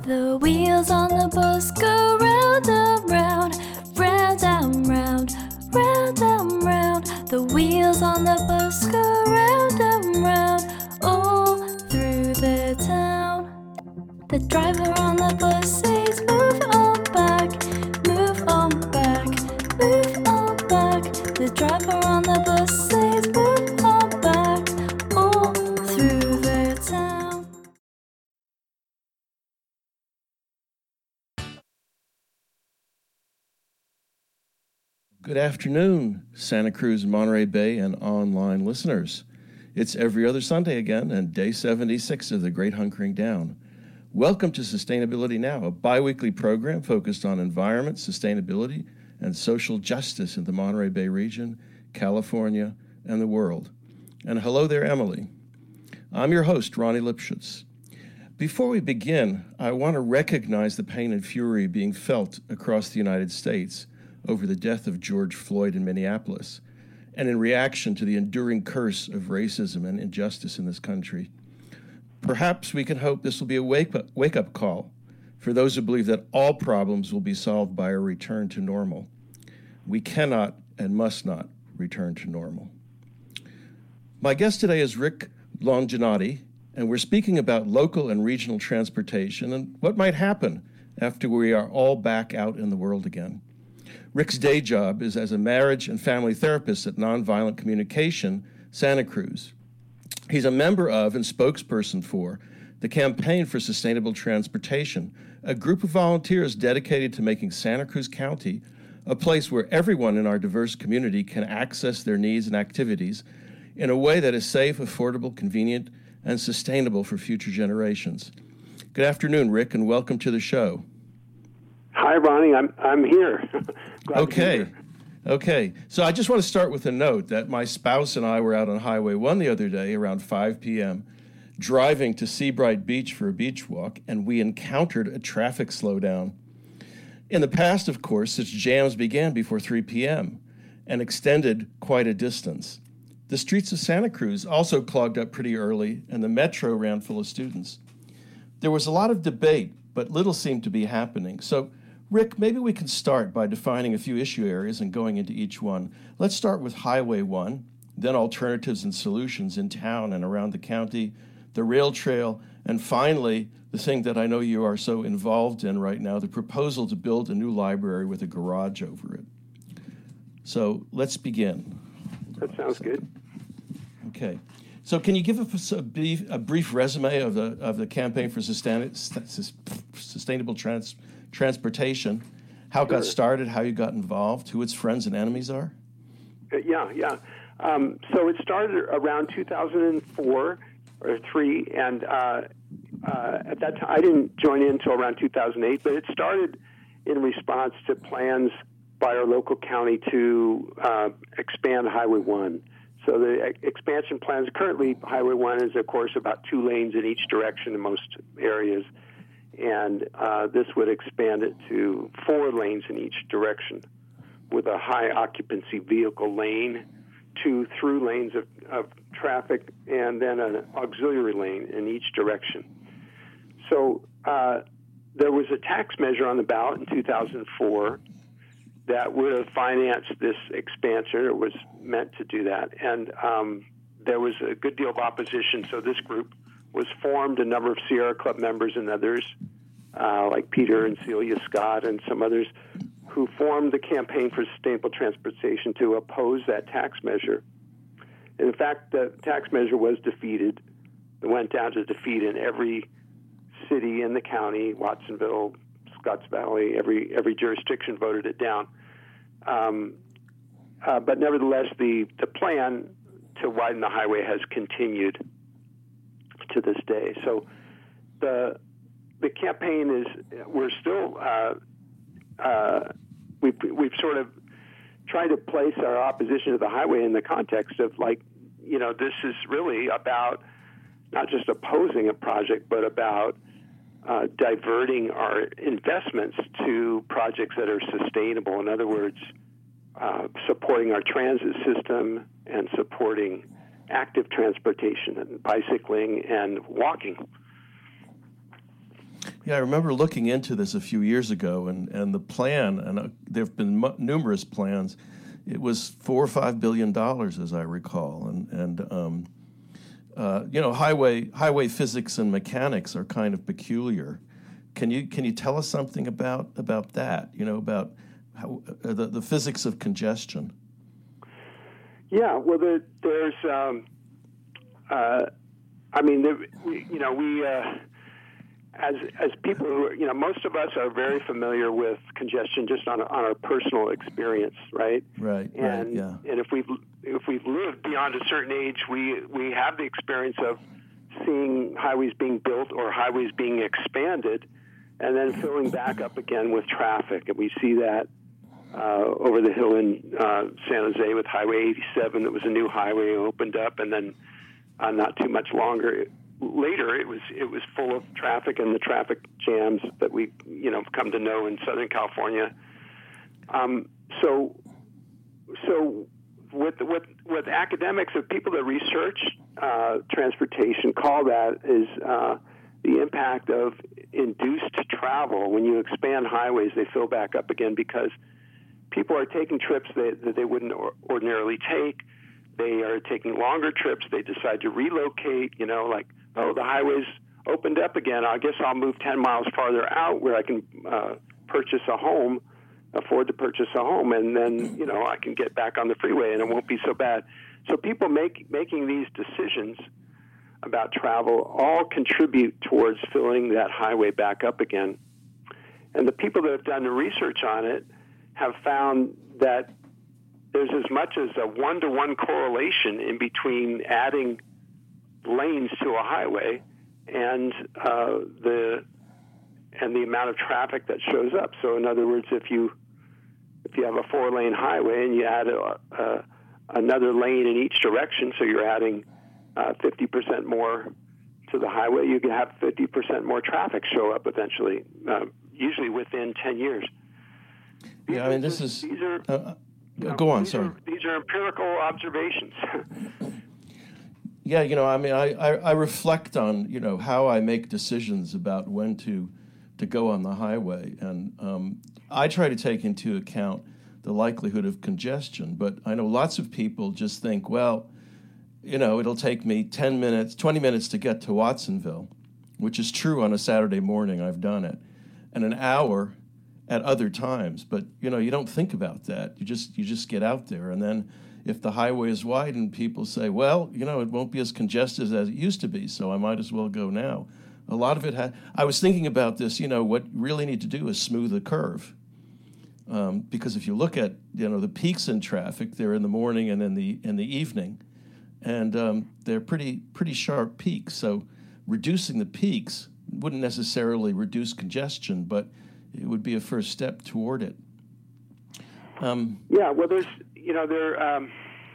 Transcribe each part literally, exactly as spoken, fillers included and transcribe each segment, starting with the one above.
The wheels on the bus go round and round, round and round, round and round. The wheels on the bus go round and round, all through the town. The driver on the bus says, move on back, move on back, move on back. The driver on the bus says, move on back, all through the town. Good afternoon, Santa Cruz, Monterey Bay, and online listeners. It's every other Sunday again, and day seventy-six of the Great Hunkering Down. Welcome to Sustainability Now, a bi-weekly program focused on environment, sustainability, and social justice in the Monterey Bay region, California, and the world. And hello there, Emily. I'm your host, Ronnie Lipschutz. Before we begin, I want to recognize the pain and fury being felt across the United States over the death of George Floyd in Minneapolis, and in reaction to the enduring curse of racism and injustice in this country. Perhaps we can hope this will be a wake-up, wake-up call for those who believe that all problems will be solved by a return to normal. We cannot and must not return to normal. My guest today is Rick Longinati, and we're speaking about local and regional transportation and what might happen after we are all back out in the world again. Rick's day job is as a marriage and family therapist at Nonviolent Communication, Santa Cruz. He's a member of and spokesperson for the Campaign for Sustainable Transportation, a group of volunteers dedicated to making Santa Cruz County a place where everyone in our diverse community can access their needs and activities in a way that is safe, affordable, convenient, and sustainable for future generations. Good afternoon, Rick, and welcome to the show. Hi, Ronnie. I'm I'm here. Okay. Here. Okay. So I just want to start with a note that my spouse and I were out on Highway one the other day around five p.m. driving to Seabright Beach for a beach walk, and we encountered a traffic slowdown. In the past, of course, such jams began before three p.m. and extended quite a distance. The streets of Santa Cruz also clogged up pretty early, and the metro ran full of students. There was a lot of debate, but little seemed to be happening. So, Rick, maybe we can start by defining a few issue areas and going into each one. Let's start with Highway one, then alternatives and solutions in town and around the county, the rail trail, and finally, the thing that I know you are so involved in right now, the proposal to build a new library with a garage over it. So let's begin. That sounds good. Okay. So can you give us a brief, a brief resume of the of the Campaign for Sustain, Sustainable Trans, Transportation, how it sure. got started, how you got involved, who its friends and enemies are? Uh, yeah, yeah. Um, so it started around two thousand four or three, and uh, uh, at that time I didn't join in until around two thousand eight, but it started in response to plans by our local county to uh, expand Highway one. So the expansion plans, currently Highway one is, of course, about two lanes in each direction in most areas, and uh, this would expand it to four lanes in each direction with a high occupancy vehicle lane, two through lanes of, of traffic, and then an auxiliary lane in each direction. So uh, there was a tax measure on the ballot in two thousand four that would have financed this expansion, or was meant to do that. And um, there was a good deal of opposition, so this group was formed, a number of Sierra Club members and others, uh, like Peter and Celia Scott and some others, who formed the Campaign for Sustainable Transportation to oppose that tax measure. And in fact, the tax measure was defeated. It went down to defeat in every city in the county, Watsonville, Scotts Valley, every every jurisdiction voted it down. Um, uh, but nevertheless, the, the plan to widen the highway has continued to this day. So the the campaign is, we're still, uh, uh, we've, we've sort of tried to place our opposition to the highway in the context of, like, you know, this is really about not just opposing a project, but about Uh, diverting our investments to projects that are sustainable. In other words, uh, supporting our transit system and supporting active transportation and bicycling and walking. Yeah, I remember looking into this a few years ago, and, and the plan, and uh, there have been mu- numerous plans. It was four or five billion dollars, as I recall, and and um, uh, you know, highway highway physics and mechanics are kind of peculiar. Can you can you tell us something about about that? You know, about how, uh, the the physics of congestion. Yeah, well, there, there's, um, uh, I mean, there, we, you know, we. Uh, As as people who are, you know, most of us are very familiar with congestion just on a, on our personal experience, right? Right. And right, yeah. and if we've if we've lived beyond a certain age, we we have the experience of seeing highways being built or highways being expanded, and then filling back up again with traffic, and we see that uh, over the hill in uh, San Jose with Highway eighty-seven. That was a new highway opened up, and then uh, not too much longer. Later, it was it was full of traffic and the traffic jams that we you know come to know in Southern California. Um, so, so with with with academics or people that research uh, transportation, call that is uh, the impact of induced travel. When you expand highways, they fill back up again because people are taking trips that, that they wouldn't or, ordinarily take. They are taking longer trips. They decide to relocate. You know, like. Oh, the highway's opened up again. I guess I'll move ten miles farther out where I can uh, purchase a home, afford to purchase a home, and then, you know, I can get back on the freeway and it won't be so bad. So people make, making these decisions about travel all contribute towards filling that highway back up again. And the people that have done the research on it have found that there's as much as a one-to-one correlation in between adding lanes to a highway and uh, the and the amount of traffic that shows up. So in other words, if you if you have a four-lane highway and you add a, a, another lane in each direction, so you're adding uh, fifty percent more to the highway, you can have fifty percent more traffic show up eventually, uh, usually within ten years. These Yeah, I mean, this just, is... These are, Uh, you know, go on, these sorry. Are, these are empirical observations. Yeah, you know, I mean, I, I, I reflect on, you know, how I make decisions about when to to go on the highway. And um, I try to take into account the likelihood of congestion. But I know lots of people just think, well, you know, it'll take me ten minutes, twenty minutes to get to Watsonville, which is true on a Saturday morning. I've done it. And an hour at other times. But, you know, you don't think about that. You just you just get out there. And then if the highway is widened, people say, well, you know, it won't be as congested as it used to be, so I might as well go now. A lot of it had, I was thinking about this, you know, what you really need to do is smooth the curve. Um, because if you look at, you know, the peaks in traffic, they're in the morning and in the in the evening. And um, they're pretty pretty sharp peaks. So reducing the peaks wouldn't necessarily reduce congestion, but it would be a first step toward it. Um, yeah, well, there's, you know, there, um,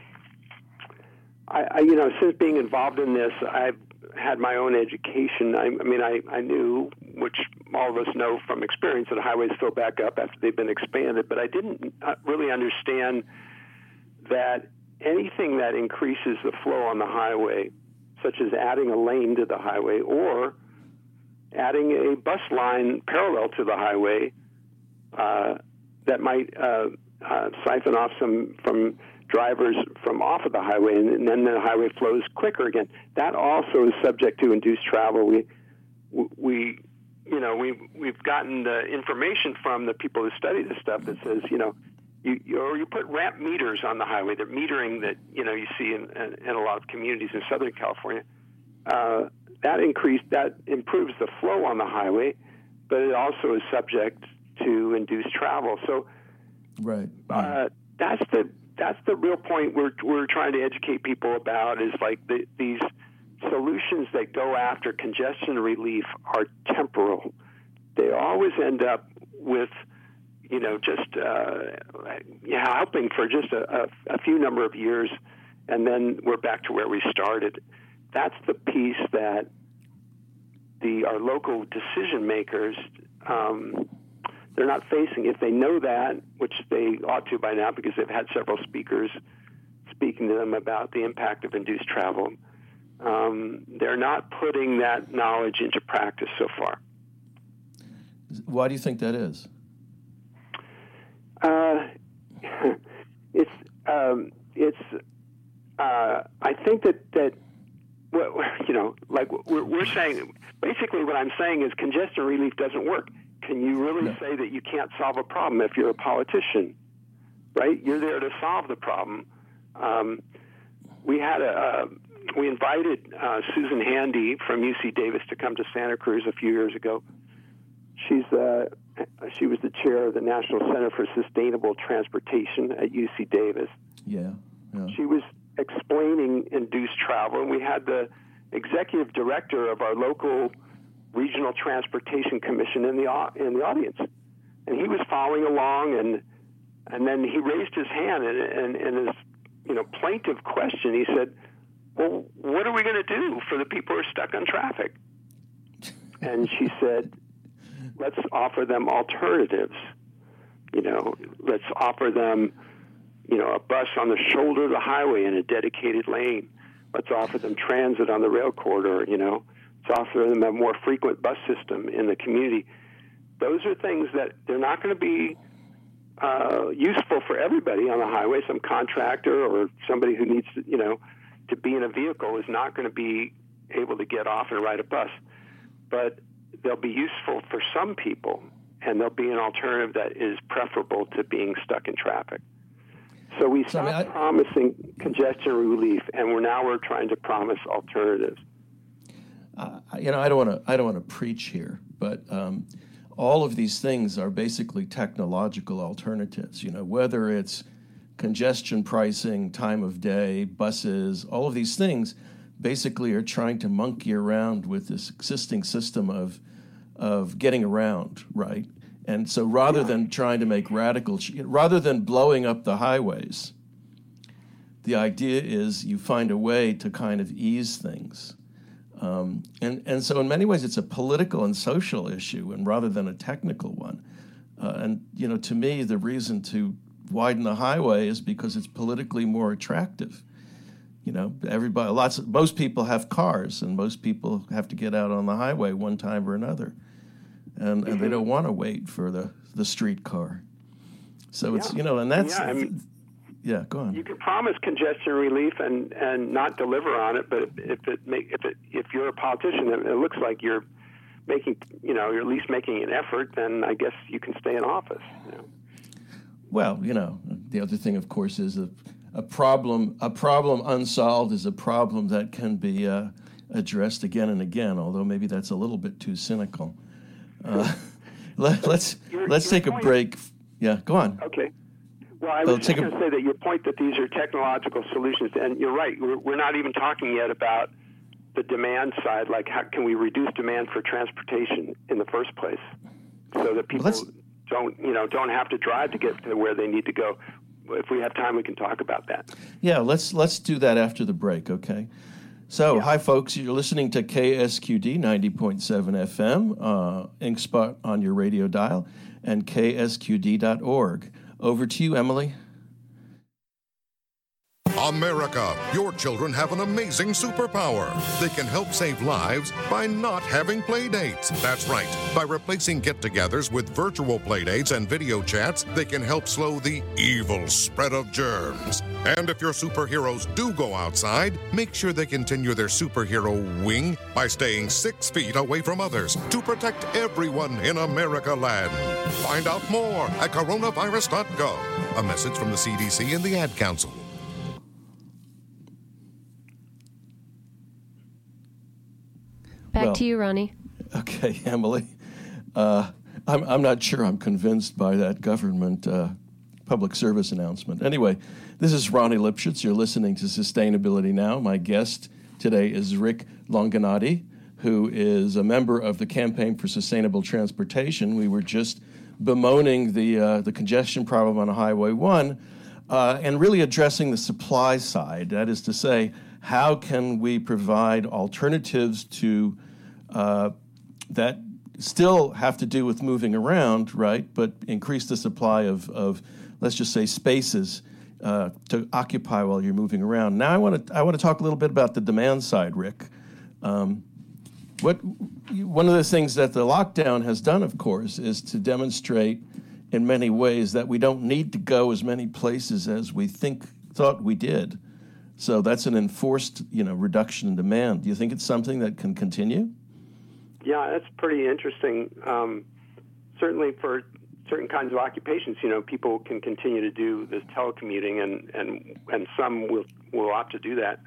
I, I, you know, since being involved in this, I've had my own education. I, I mean, I, I knew, which all of us know from experience, that highways fill back up after they've been expanded, but I didn't really understand that anything that increases the flow on the highway, such as adding a lane to the highway or adding a bus line parallel to the highway, uh, that might uh, uh, siphon off some from drivers from off of the highway, and, and then the highway flows quicker again. That also is subject to induced travel. We, we, you know, we we've gotten the information from the people who study this stuff that says, you know, you, you or you put ramp meters on the highway. The metering that you know you see in, in, in a lot of communities in Southern California. Uh, that increase that improves the flow on the highway, but it also is subject to induced travel. So, right, uh, that's the that's the real point we're we're trying to educate people about. Is like the, these solutions that go after congestion relief are temporal. They always end up with, you know, just uh, yeah, helping for just a, a, a few number of years, and then we're back to where we started. That's the piece that the our local decision makers. Um, They're not facing. If they know that, which they ought to by now because they've had several speakers speaking to them about the impact of induced travel, um, they're not putting that knowledge into practice so far. Why do you think that is? Uh, it's um, it's. Uh, I think that that well, you know, like we're, we're saying. Basically, what I'm saying is congestion relief doesn't work. Can you really no. say that you can't solve a problem if you're a politician? Right? You're there to solve the problem. Um, we had a. Uh, we invited uh, Susan Handy from U C Davis to come to Santa Cruz a few years ago. She's uh, she was the chair of the National Center for Sustainable Transportation at U C Davis. Yeah. yeah. She was explaining induced travel, and we had the executive director of our local regional transportation commission in the in the audience, and he was following along, and and then he raised his hand, and and, and his you know plaintive question. He said, "Well, what are we going to do for the people who are stuck on traffic?" And she said, let's offer them alternatives. You know, let's offer them, you know, a bus on the shoulder of the highway in a dedicated lane. Let's offer them transit on the rail corridor, you know. Let's offer them a more frequent bus system in the community. Those are things that they're not going to be uh, useful for everybody on the highway. Some contractor or somebody who needs to, you know, to be in a vehicle is not going to be able to get off and ride a bus. But they'll be useful for some people, and they'll be an alternative that is preferable to being stuck in traffic. So we stopped so, I mean, I, promising congestion relief, and we're now we're trying to promise alternatives. Uh, you know, I don't want to I don't want to preach here, but um, all of these things are basically technological alternatives. You know, whether it's congestion pricing, time of day, buses, all of these things basically are trying to monkey around with this existing system of of getting around, right? And so rather than trying to make radical, rather than blowing up the highways, the idea is you find a way to kind of ease things. Um, and, and so in many ways it's a political and social issue, and rather than a technical one. Uh, and, you know, to me, the reason to widen the highway is because it's politically more attractive. You know, everybody, lots of, most people have cars, and most people have to get out on the highway one time or another. And, and they don't want to wait for the, the streetcar. So it's, yeah. you know, and that's, yeah, I mean, yeah, go on. You can promise congestion relief and, and not deliver on it, but if it make, if it if you're a politician, it, it looks like you're making, you know, you're at least making an effort, then I guess you can stay in office. You know? Well, you know, the other thing, of course, is a, a problem, a problem unsolved is a problem that can be uh, addressed again and again, although maybe that's a little bit too cynical. Uh, let, let's your, let's your take a point, break. Yeah, go on. Okay. Well, I was Let's just take a- going to say that your point that these are technological solutions, and you're right. We're, we're not even talking yet about the demand side, like how can we reduce demand for transportation in the first place, so that people Let's- don't, you know, don't have to drive to get to where they need to go. If we have time, we can talk about that. Yeah, let's let's do that after the break, okay? So, Yeah. hi, folks. You're listening to K S Q D ninety point seven F M, uh, InkSpot on your radio dial, and K S Q D dot org. Over to you, Emily. America, your children have an amazing superpower. They can help save lives by not having play dates. That's right. By replacing get-togethers with virtual play dates and video chats, they can help slow the evil spread of germs. And if your superheroes do go outside, make sure they continue their superhero wing by staying six feet away from others to protect everyone in America land. Find out more at coronavirus dot gov. A message from the C D C and the Ad Council. Back Well, to you, Ronnie. Okay, Emily. Uh, I'm, I'm not sure I'm convinced by that government uh, public service announcement. Anyway, this is Ronnie Lipschitz. You're listening to Sustainability Now. My guest today is Rick Longanati, who is a member of the Campaign for Sustainable Transportation. We were just bemoaning the, uh, the congestion problem on Highway one uh, and really addressing the supply side. That is to say, how can we provide alternatives to uh, that still have to do with moving around, right, but increase the supply of, of let's just say, spaces uh, to occupy while you're moving around. Now I want to I want to talk a little bit about the demand side, Rick. Um, What one of the things that the lockdown has done, of course, is to demonstrate in many ways that we don't need to go as many places as we think thought we did. So that's an enforced, you know, reduction in demand. Do you think it's something that can continue? Yeah, that's pretty interesting. Um, certainly for certain kinds of occupations, you know, people can continue to do this telecommuting, and, and, and some will, will opt to do that.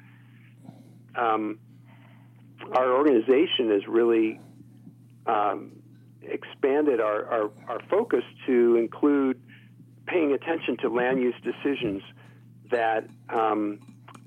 Um, our organization has really um, expanded our, our, our focus to include paying attention to land use decisions that um,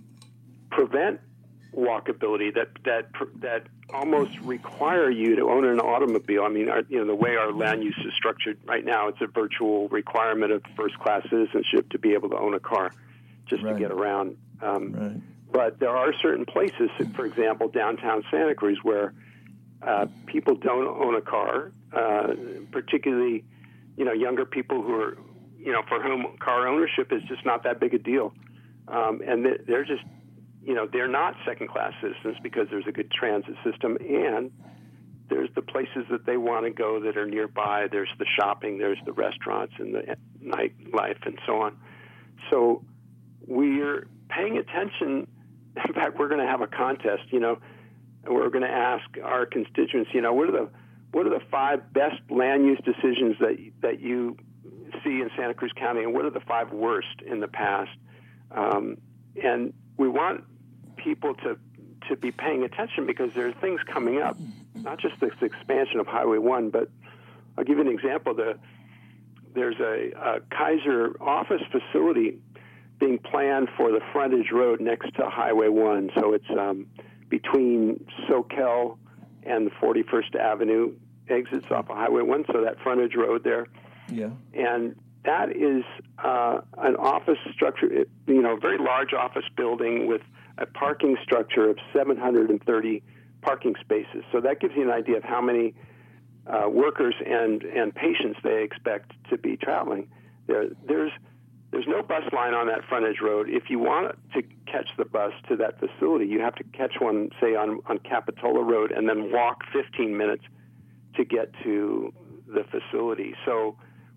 prevent walkability, that that that almost require you to own an automobile. I mean, our, you know, the way our land use is structured right now, it's a virtual requirement of first-class citizenship to be able to own a car, just right. to get around. Um, right. But there are certain places, for example, downtown Santa Cruz, where uh, people don't own a car, uh, particularly, you know, younger people who are, you know, for whom car ownership is just not that big a deal. Um, and they're just, you know, they're not second-class citizens because there's a good transit system, and there's the places that they want to go that are nearby. There's the shopping, there's the restaurants and the nightlife and so on. So we're paying attention. In fact, we're going to have a contest, you know, and we're going to ask our constituents, you know, what are the what are the five best land use decisions that that you see in Santa Cruz County, and what are the five worst in the past? Um, and we want people to to be paying attention because there are things coming up, not just this expansion of Highway one, but I'll give you an example. The, there's a, a Kaiser office facility being planned for the frontage road next to Highway one. So it's um, between Soquel and the forty-first Avenue exits off of Highway one, so that frontage road there. Yeah. And that is uh, an office structure, you know, a very large office building with a parking structure of seven hundred thirty parking spaces. So that gives you an idea of how many uh, workers and, and patients they expect to be traveling. There, there's there's no bus line on that frontage road. If you want to catch the bus to that facility, you have to catch one, say, on, on Capitola Road and then walk fifteen minutes to get to the facility. So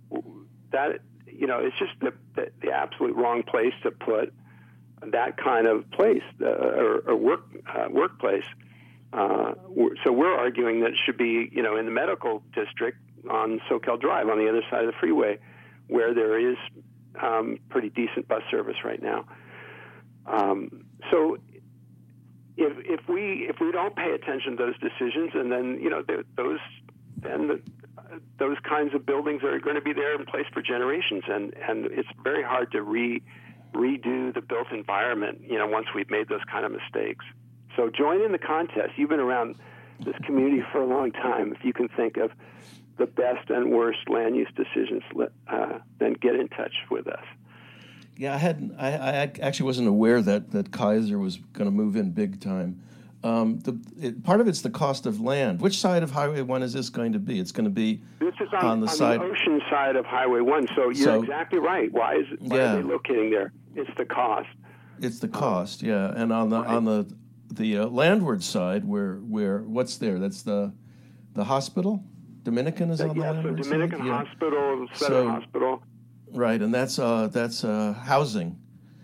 that, you know, it's just the, the, the absolute wrong place to put that kind of place uh, or, or work uh, workplace. Uh, so we're arguing that it should be, you know, in the medical district on Soquel Drive on the other side of the freeway, where there is um, pretty decent bus service right now. Um, so if if we if we don't pay attention to those decisions, and then you know those then the, those kinds of buildings are going to be there in place for generations, and and it's very hard to re redo the built environment, you know, once we've made those kind of mistakes. So join in the contest. You've been around this community for a long time. If you can think of the best and worst land use decisions, uh, then get in touch with us. Yeah, I hadn't. I, I actually wasn't aware that, that Kaiser was going to move in big time. Um, the it, part of it's the cost of land. Which side of Highway one is this going to be? It's going to be this is on, on the on side, the ocean side of Highway one. So you're so, exactly right. Why is why yeah. are they locating there? It's the cost. It's the cost, um, yeah. And on the right. on the the uh, landward side, where where what's there? That's the the hospital. Dominican is on yeah, the landward so Dominican side. Yeah. Hospital, Center so, Hospital. Right, and that's uh that's uh housing,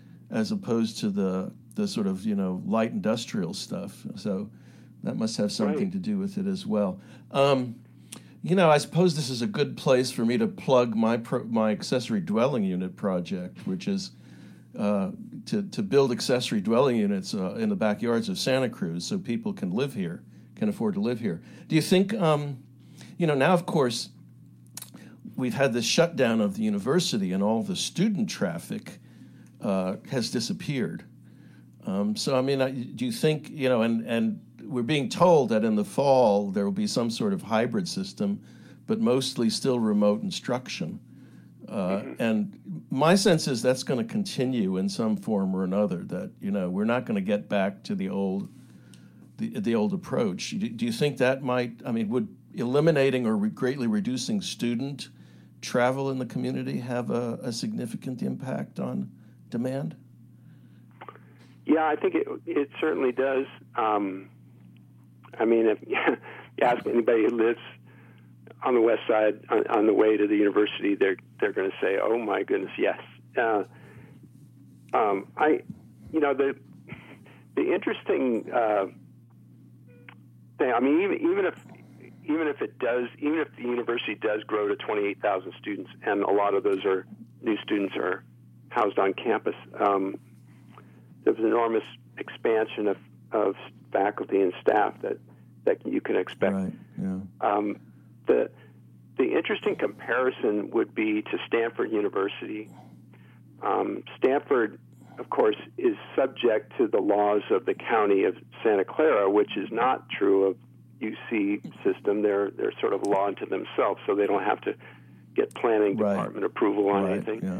as opposed to the the sort of you know light industrial stuff. So that must have something right. to do with it as well. Um, you know, I suppose this is a good place for me to plug my pro, my accessory dwelling unit project, which is uh, to to build accessory dwelling units uh, in the backyards of Santa Cruz, so people can live here, can afford to live here. Do you think, um, you know, now of course we've had this shutdown of the university, and all the student traffic uh, has disappeared. Um, so, I mean, I, do you think, you know, and, and we're being told that in the fall there will be some sort of hybrid system, but mostly still remote instruction. Uh, mm-hmm. And my sense is that's going to continue in some form or another, that, you know, we're not going to get back to the old the, the old approach. Do, do you think that might, I mean, would eliminating or re- greatly reducing student travel in the community have a, a significant impact on demand? Yeah, I think it it certainly does. Um, I mean, if you ask anybody who lives on the west side on, on the way to the university, they're they're going to say, "Oh my goodness, yes." Uh, um, I, you know, the the interesting uh, thing. I mean, even even if even if it does, even if the university does grow to twenty-eight thousand students, and a lot of those are new students are housed on campus, um, there's an enormous expansion of, of faculty and staff that, that you can expect. Right. Yeah. Um, the the interesting comparison would be to Stanford University. Um, Stanford, of course, is subject to the laws of the county of Santa Clara, which is not true of U C system. They're they're sort of law unto themselves, so they don't have to get planning Right. department approval on Right. anything. Yeah.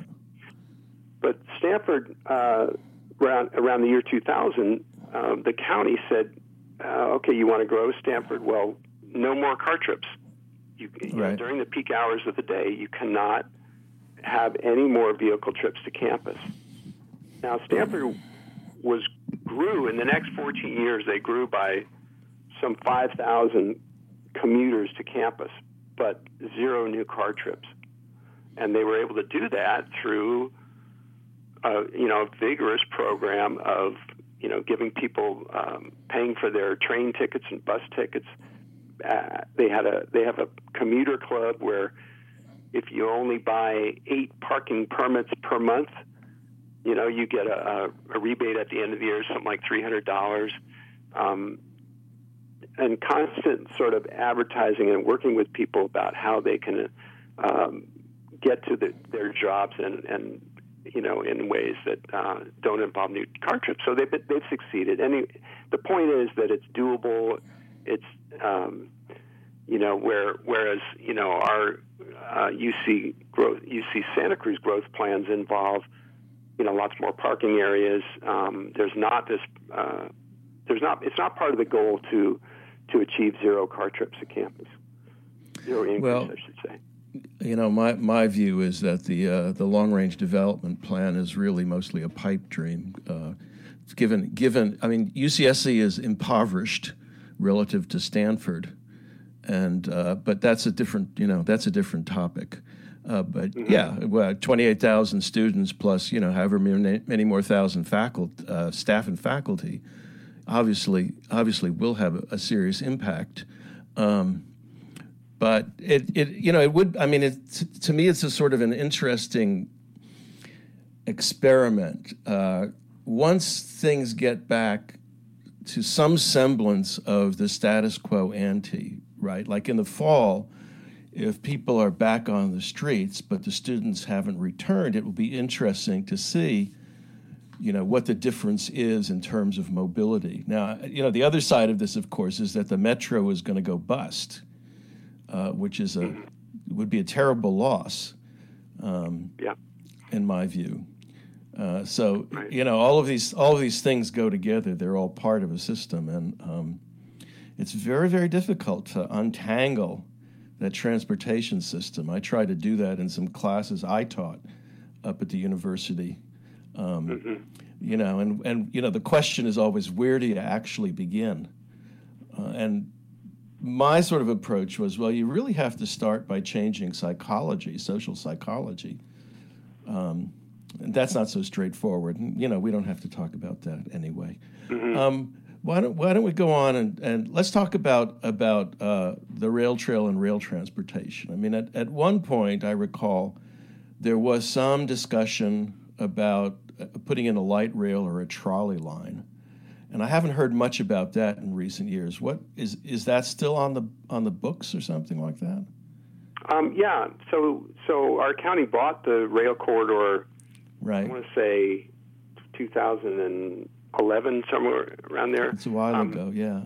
But Stanford, uh, around around the year two thousand, uh, the county said, uh, "Okay, you want to grow Stanford? Well, no more car trips. You, you know, Right. during the peak hours of the day, you cannot have any more vehicle trips to campus." Now, Stanford was grew in the next fourteen years. They grew by some five thousand commuters to campus, but zero new car trips, and they were able to do that through Uh, you know, a vigorous program of, you know, giving people, um, paying for their train tickets and bus tickets. Uh, they had a they have a commuter club where if you only buy eight parking permits per month, you know, you get a, a rebate at the end of the year, something like three hundred dollars. Um, and constant sort of advertising and working with people about how they can um, get to the, their jobs and, and you know, in ways that uh, don't involve new car trips. So they've, they've succeeded. And the point is that it's doable. It's, um, you know, where, whereas, you know, our uh, U C growth, U C Santa Cruz growth plans involve, you know, lots more parking areas. Um, there's not this, uh, there's not, it's not part of the goal to, to achieve zero car trips to campus. Zero increase, Well, I should say. You know, my, my view is that the uh, the long range development plan is really mostly a pipe dream. Uh, given given, I mean, U C S C is impoverished relative to Stanford, and uh, but that's a different you know that's a different topic. Uh, but mm-hmm. yeah, well, twenty-eight thousand students plus you know however many, many more thousand faculty, uh, staff and faculty, obviously obviously will have a, a serious impact. Um, But it, it, you know, it would. I mean, it, to me, it's a sort of an interesting experiment. Uh, once things get back to some semblance of the status quo ante, right? Like in the fall, if people are back on the streets, but the students haven't returned, it will be interesting to see, you know, what the difference is in terms of mobility. Now, you know, the other side of this, of course, is that the metro is going to go bust. Uh, which is a would be a terrible loss, um, yeah. in my view. Uh, so right. you know, all of these all of these things go together. They're all part of a system, and um, it's very very difficult to untangle that transportation system. I tried to do that in some classes I taught up at the university. Um, mm-hmm. You know, and and you know, the question is always, where do you actually begin? Uh, and my sort of approach was, well, you really have to start by changing psychology, social psychology. Um, and that's not so straightforward. And, you know, we don't have to talk about that anyway. Mm-hmm. Um, why don't Why don't we go on and, and let's talk about about uh, the rail trail and rail transportation. I mean, at, at one point, I recall there was some discussion about putting in a light rail or a trolley line. And I haven't heard much about that in recent years. What is is that still on the on the books or something like that? Um, yeah. So so our county bought the rail corridor. Right. I want to say two thousand eleven, somewhere around there. It's a while um, ago. Yeah.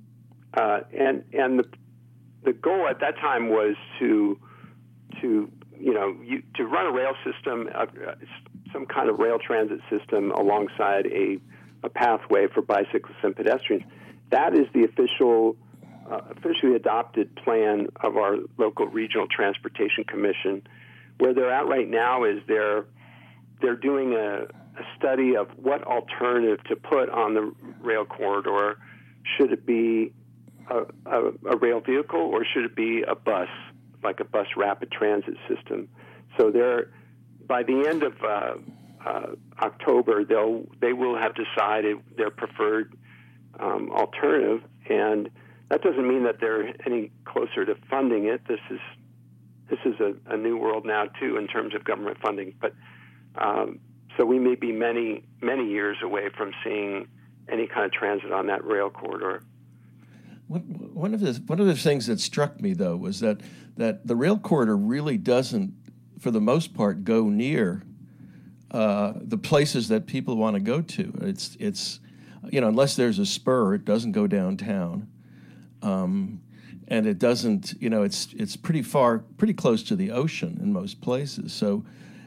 Uh, and and the the goal at that time was to to you know you, to run a rail system, uh, some kind of rail transit system alongside a a pathway for bicyclists and pedestrians. That is the official, uh, officially adopted plan of our local regional transportation commission. Where they're at right now is they're they're doing a, a study of what alternative to put on the rail corridor. Should it be a, a, a rail vehicle, or should it be a bus, like a bus rapid transit system? So they're, by the end of uh, uh, October, they'll they will have decided their preferred um, alternative, and that doesn't mean that they're any closer to funding it. This is this is a, a new world now too in terms of government funding, but um, so we may be many many years away from seeing any kind of transit on that rail corridor. One of the one of the things that struck me though was that that the rail corridor really doesn't, for the most part, go near uh, the places that people want to go to. It's it's you know, unless there's a spur, it doesn't go downtown, um, and it doesn't. You know, it's it's pretty far, pretty close to the ocean in most places. So,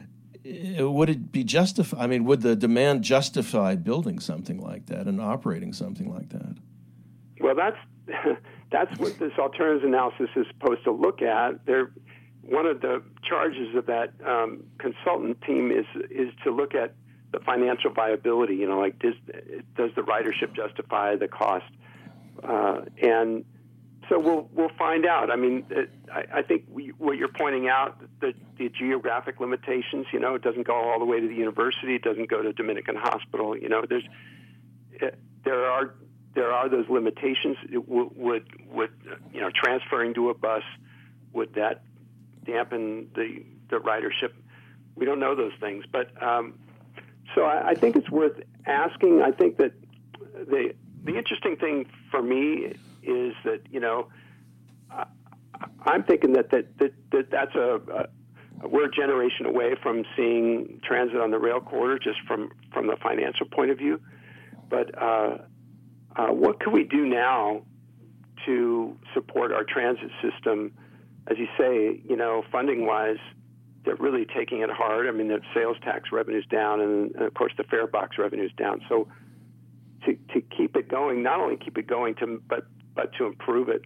it, would it be justified? I mean, would the demand justify building something like that and operating something like that? Well, that's that's what this alternatives analysis is supposed to look at. They're, one of the charges of that um, consultant team is is to look at the financial viability. You know, like does does the ridership justify the cost? Uh, and so we'll we'll find out. I mean, it, I, I think we, what you're pointing out, the, the geographic limitations. You know, it doesn't go all the way to the university. It doesn't go to Dominican Hospital. You know, there's it, there are. There are those limitations. It w- would, would you know, transferring to a bus, would that dampen the, the ridership? We don't know those things. But um, so I, I think it's worth asking. I think that the the interesting thing for me is that, you know, I, I'm thinking that, that, that, that that's a, a, we're a generation away from seeing transit on the rail corridor just from, from the financial point of view. But uh, Uh, what can we do now to support our transit system? As you say, you know, funding-wise, they're really taking it hard. I mean, the sales tax revenue's down, and, and of course, the fare box revenue's down. So, to to keep it going, not only keep it going, to but but to improve it,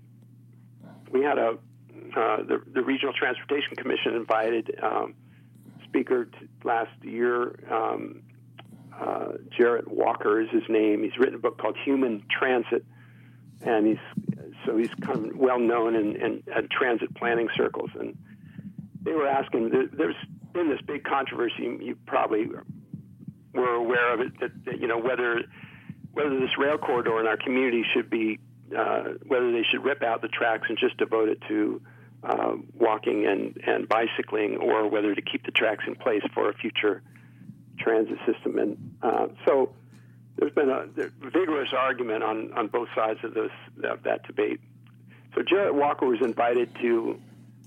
we had a uh, the the Regional Transportation Commission invited um, speaker to last year. Um, Uh, Jarrett Walker is his name. He's written a book called Human Transit, and he's so he's kind of well known in, in, in transit planning circles. And they were asking, there, there's been this big controversy. You probably were aware of it, that, that you know whether whether this rail corridor in our community should be uh, whether they should rip out the tracks and just devote it to uh, walking and, and bicycling, or whether to keep the tracks in place for a future transit system. And uh, so there's been a vigorous argument on, on both sides of this of that debate. So Jarrett Walker was invited to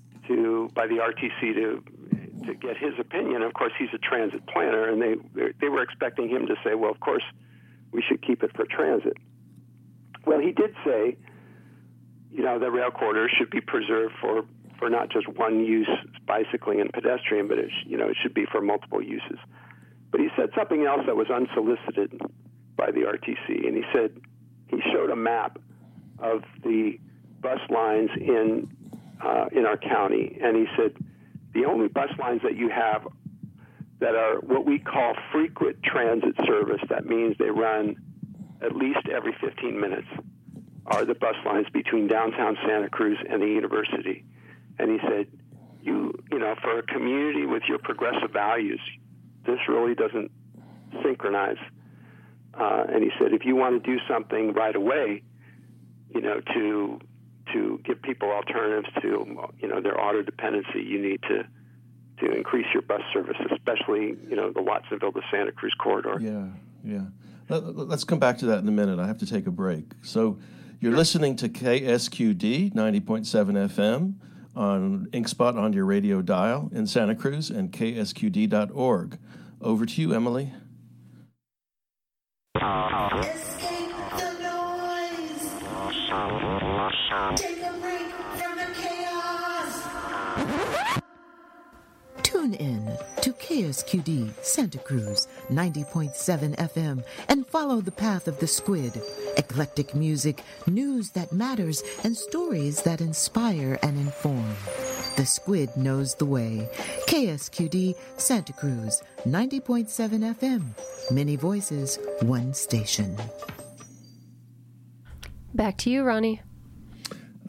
to by the R T C to to get his opinion. Of course, he's a transit planner, and they they were expecting him to say, well, of course, we should keep it for transit. Well, he did say, you know, the rail corridor should be preserved for, for not just one use, bicycling and pedestrian, but it, you know, it should be for multiple uses. But he said something else that was unsolicited by the R T C, and he said he showed a map of the bus lines in uh, in our county, and he said the only bus lines that you have that are what we call frequent transit service, that means they run at least every fifteen minutes, are the bus lines between downtown Santa Cruz and the university. And he said, you you know, for a community with your progressive values, this really doesn't synchronize. Uh, and he said, if you want to do something right away, you know, to to give people alternatives to, you know, their auto dependency, you need to to increase your bus service, especially, you know, the Watsonville to Santa Cruz corridor. Yeah, yeah. Let, let's come back to that in a minute. I have to take a break. So you're listening to K S Q D ninety point seven F M on InkSpot on your radio dial in Santa Cruz, and K S Q D dot org. Over to you, Emily. Escape the noise. Take a break from the chaos. Tune in to K S Q D Santa Cruz ninety point seven F M and follow the path of the squid. Eclectic music, news that matters, and stories that inspire and inform. The squid knows the way. K S Q D Santa Cruz ninety point seven F M. Many voices, one station. Back to you, Ronnie.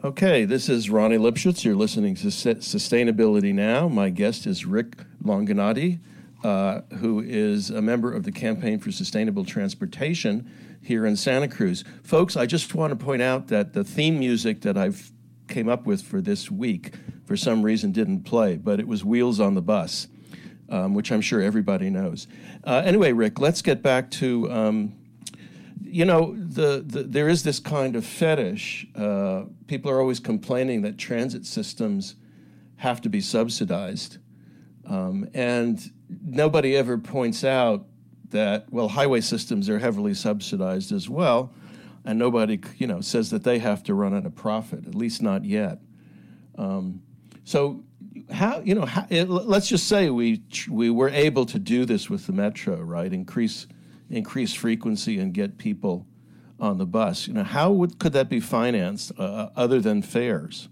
Okay, this is Ronnie Lipschitz. You're listening to Sustainability Now. My guest is Rick Longanati, uh, who is a member of the Campaign for Sustainable Transportation here in Santa Cruz. Folks, I just want to point out that the theme music that I've came up with for this week, for some reason, didn't play, but it was Wheels on the Bus, um, which I'm sure everybody knows. Uh, anyway, Rick, let's get back to... Um, You know, the, the there is this kind of fetish. Uh, people are always complaining that transit systems have to be subsidized. Um, and nobody ever points out that, well, highway systems are heavily subsidized as well. And nobody, you know, says that they have to run at a profit, at least not yet. Um, so how, you know, how, it, let's just say we we were able to do this with the Metro, right? Increase increase frequency and get people on the bus. You know, how would, could that be financed uh, other than fares?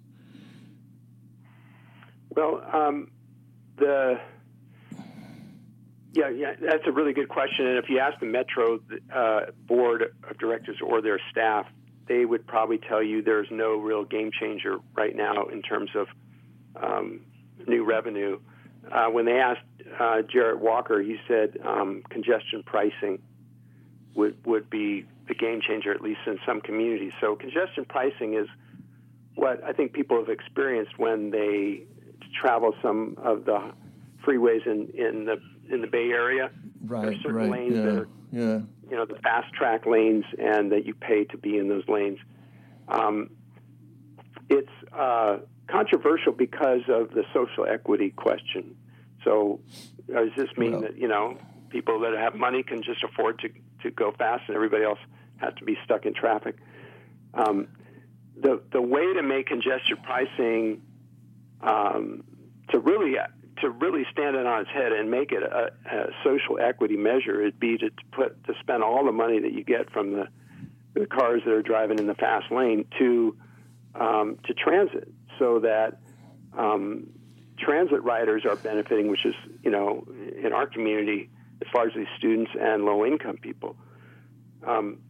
Well, um, the yeah, yeah, that's a really good question. And if you ask the Metro uh, board of directors or their staff, they would probably tell you there's no real game changer right now in terms of um, new revenue. Uh, when they asked uh, Jarrett Walker, he said um, congestion pricing would would be the game changer, at least in some communities. So congestion pricing is what I think people have experienced when they travel some of the freeways in, in the in the Bay Area. Right, there are certain right, lanes yeah, that are, yeah. you know, the fast track lanes, and that you pay to be in those lanes. Um, it's uh, controversial because of the social equity question. So does this mean well, that, you know, people that have money can just afford to, to go fast and everybody else has to be stuck in traffic? Um, the the way to make congestion pricing um, to really to really stand it on its head and make it a, a social equity measure would be to, to put to spend all the money that you get from the the cars that are driving in the fast lane to um, to transit, so that um, transit riders are benefiting, which is, you know, in our community, it's largely students and low-income people. Um,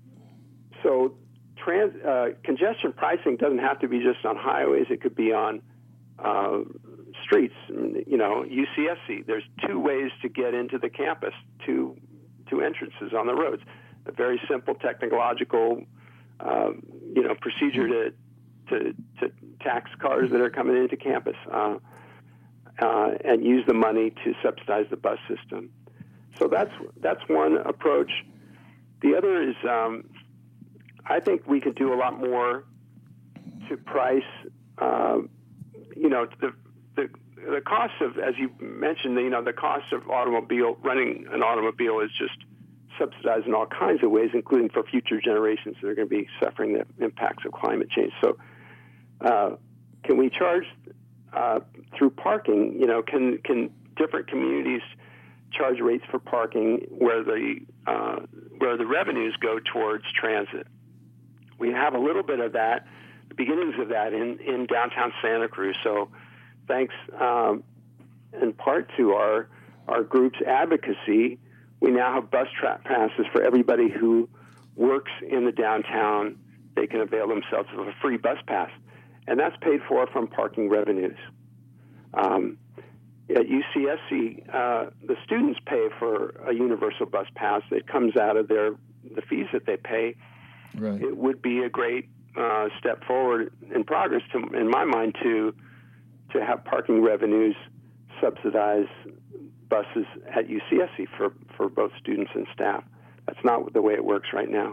so trans, uh, congestion pricing doesn't have to be just on highways. It could be on uh, streets. You know, U C S C, there's two ways to get into the campus, two, two entrances on the roads. A very simple technological, uh, you know, procedure to, to, to tax cars that are coming into campus. Uh, Uh, and use the money to subsidize the bus system. So that's that's one approach. The other is, um, I think we could do a lot more to price, uh, you know, the, the the cost of, as you mentioned, you know, the cost of automobile, running an automobile is just subsidized in all kinds of ways, including for future generations that are going to be suffering the impacts of climate change. So uh, can we charge Uh, through parking? You know, can can different communities charge rates for parking where the uh, where the revenues go towards transit? We have a little bit of that, the beginnings of that in, in downtown Santa Cruz. So, thanks um, in part to our our group's advocacy, we now have bus trap passes for everybody who works in the downtown. They can avail themselves of a free bus pass. And that's paid for from parking revenues. Um, at U C S C, uh, the students pay for a universal bus pass. It comes out of their the fees that they pay. Right. It would be a great uh, step forward in progress, to, in my mind, to to have parking revenues subsidize buses at U C S C for, for both students and staff. That's not the way it works right now.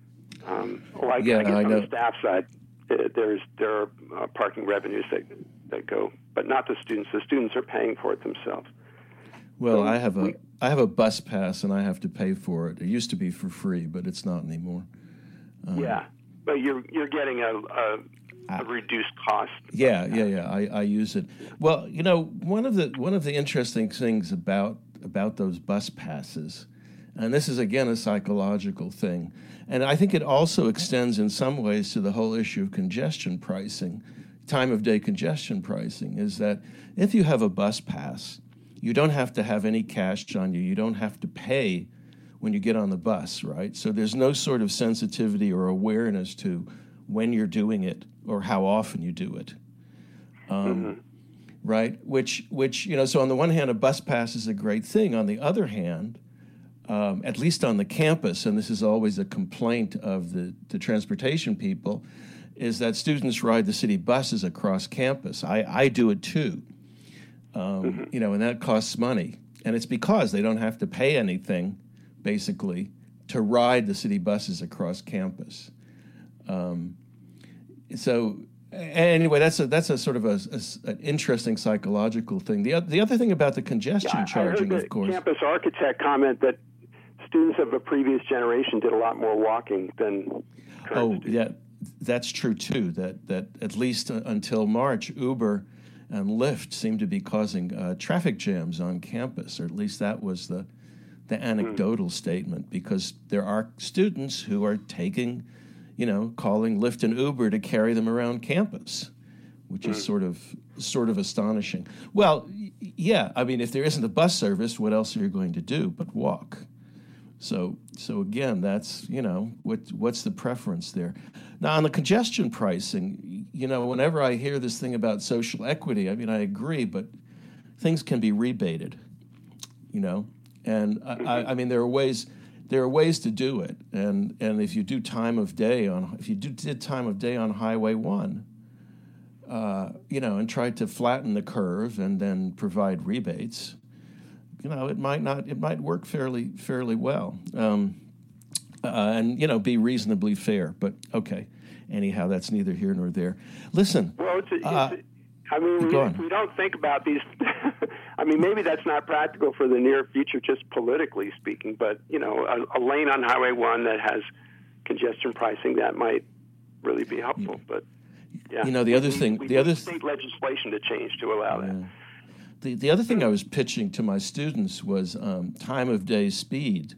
Um, well, I, yeah, I guess I on know. the staff side, there's there are uh, parking revenues that that go, but not the students. The students are paying for it themselves. Well, So I have a we, I have a bus pass and I have to pay for it. It used to be for free, but it's not anymore. Um, yeah, but you're you're getting a, a, a reduced cost. Yeah, yeah, yeah. I, I use it. Well, you know, one of the one of the interesting things about about those bus passes, and this is again a psychological thing, and I think it also extends in some ways to the whole issue of congestion pricing, time of day congestion pricing, is that if you have a bus pass, you don't have to have any cash on you. You don't have to pay when you get on the bus, right? So there's no sort of sensitivity or awareness to when you're doing it or how often you do it. Um, mm-hmm. Right? Which, which, you know, so on the one hand, a bus pass is a great thing. On the other hand, um, at least on the campus, and this is always a complaint of the, the transportation people, is that students ride the city buses across campus. I, I do it too, um, mm-hmm. you know, and that costs money. And it's because they don't have to pay anything, basically, to ride the city buses across campus. Um, so... Anyway, that's a that's a sort of a, a an interesting psychological thing. The the other thing about the congestion yeah, charging, I heard the of course. Campus architect comment that students of a previous generation did a lot more walking than current Oh, students. yeah, that's true too. That that at least uh, until March, Uber and Lyft seemed to be causing uh, traffic jams on campus, or at least that was the the anecdotal mm. statement. Because there are students who are taking. You know, calling Lyft and Uber to carry them around campus, which is sort of sort of astonishing. Well, yeah, I mean, if there isn't a bus service, what else are you going to do but walk? So, so again, that's, you know, what what's the preference there? Now, on the congestion pricing, you know, whenever I hear this thing about social equity, I mean, I agree, but things can be rebated, you know, and I, I mean, there are ways. There are ways to do it, and, and if you do time of day on if you do, did time of day on Highway One, uh, you know, and tried to flatten the curve and then provide rebates, you know, it might not it might work fairly fairly well, um, uh, and you know, be reasonably fair. But okay, anyhow, that's neither here nor there. Listen, well, it's, a, it's uh, a, I mean, we, on. we don't think about these. I mean, maybe that's not practical for the near future, just politically speaking. But you know, a, a lane on Highway One that has congestion pricing, that might really be helpful. But yeah, you know, the other we, thing, we the need other state legislation to change to allow yeah. that. The the other thing I was pitching to my students was um, time of day speed,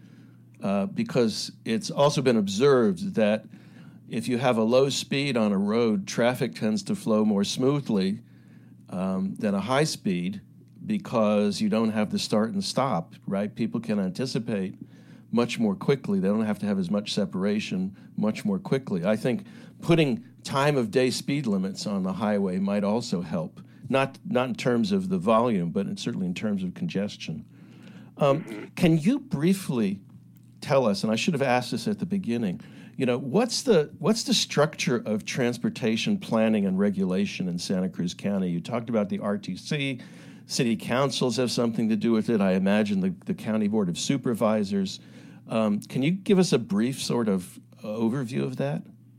uh, because it's also been observed that if you have a low speed on a road, traffic tends to flow more smoothly um, than a high speed, because you don't have the start and stop, right? People can anticipate much more quickly. They don't have to have as much separation much more quickly. I think putting time of day speed limits on the highway might also help, not not in terms of the volume, but in, certainly in terms of congestion. Um, mm-hmm. Can you briefly tell us, and I should have asked this at the beginning, you know, what's the what's the structure of transportation planning and regulation in Santa Cruz County? You talked about the R T C. City councils have something to do with it. I imagine the, the County Board of Supervisors. Um, can you give us a brief sort of overview of that?